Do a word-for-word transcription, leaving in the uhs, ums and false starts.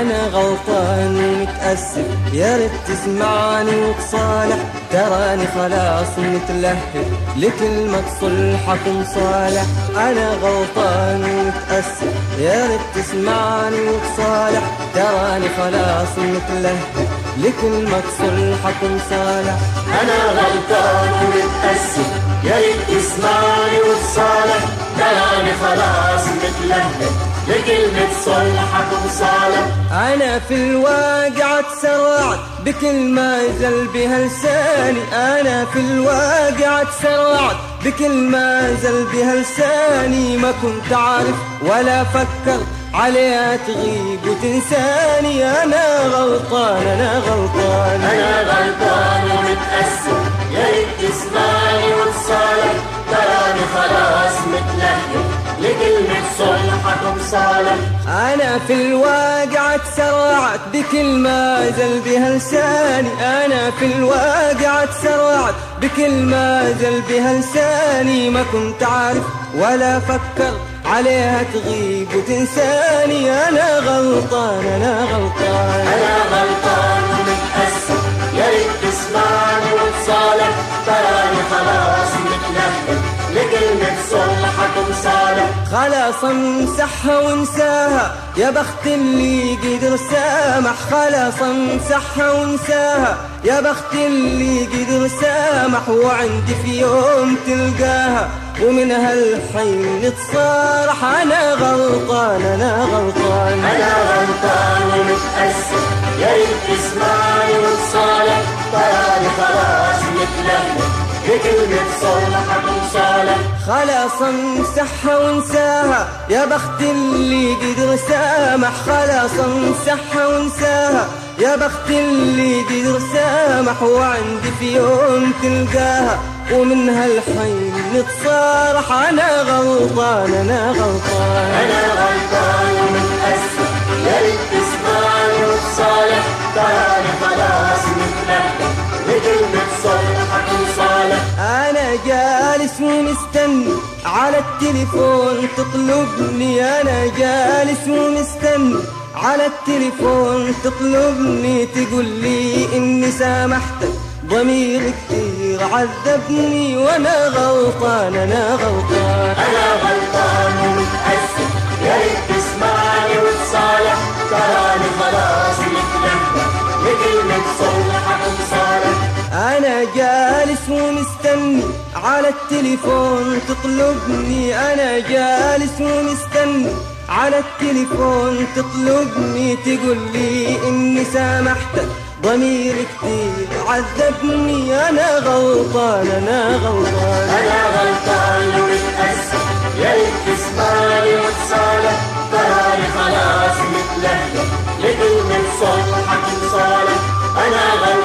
أنا غلطان ومتأسف، يا ريت تسمعني وتصالح، تراني خلاص متلهف لكلمة صلحك ومصالح. أنا غلطان ومتأسف، يا ريت تسمعني وتصالح، تراني خلاص متلهف لكلمة صلحك ومصالح. أنا غلطان ومتأسف، يا ريت تسمعني وتصالح، تراني خلاص متلهف لكلمة صلحك ومصالح. أنا في الواقع تسرعت بكلمة زل بها لساني، أنا في الواقع تسرعت بكلمة زل بها لساني، ما كنت عارف ولا فكرت عليها تغيب وتنساني. أنا غلطان أنا غلطان أنا غلطان ومتأسف، يا ريت تسمعني وتصالح، تراني خلاص متلهف لكلمة صلحك ومصالح. أنا في الواقع تسرعت بكلمة زل بها لساني، أنا في الواقع تسرعت بكلمة زل بها لساني، ما كنت عارف ولا فكرت عليها تغيب وتنساني. أنا غلطان أنا غلطان أنا غلطان ومتأسف، يا ريت تسمعني وتصالح، تراني خلاص متلهف لكلمة صلحك ومصالح. خلاص امسحها وانساها يا بخت اللي قدر سامح، خلاص امسحها وانساها يا بخت اللي قدر سامح، وعندي في يوم تلقاها ومن هالحين نتصارح. أنا غلطان أنا غلطان أنا غلطان ومتأسف، يا ريت تسمعني وتصالح، تراني خلاص متلهف لكلمة صلحك ومصالح. خلاص امسحها وانساها يا بخت اللي قدر سامح، خلاص امسحها وانساها يا بخت اللي قدر سامح، وعندي في يوم تلقاها ومن هالحين نتصارح. أنا غلطان أنا غلطان أنا غلطان ومتأسف، يا ريت تسمعني وتصالح، تراني خلاص متلهف لكلمة صلحك ومصالح. أنا جالس ومستني على التليفون تطلبني، أنا جالس ومستني على التليفون تطلبني، تقول لي إني سامحتك ضميري كتير عذبني. وأنا غلطان أنا غلطان أنا غلطان ومتأسف، يا ريت تسمعني وتصالح، تراني خلاص متلهف لكلمة صلحك ومصالح. أنا جالس ومستني على التليفون تطلبني، أنا جالس ومستني على التليفون تطلبني، تقول لي إني سامحتك ضميري كتير عذبني. أنا غلطان أنا غلطان أنا غلطان ومتأسف، يا ريت تسمعني وتصالح، تراني خلاص متلهف لكلمة صلحك ومصالح. أنا غلطان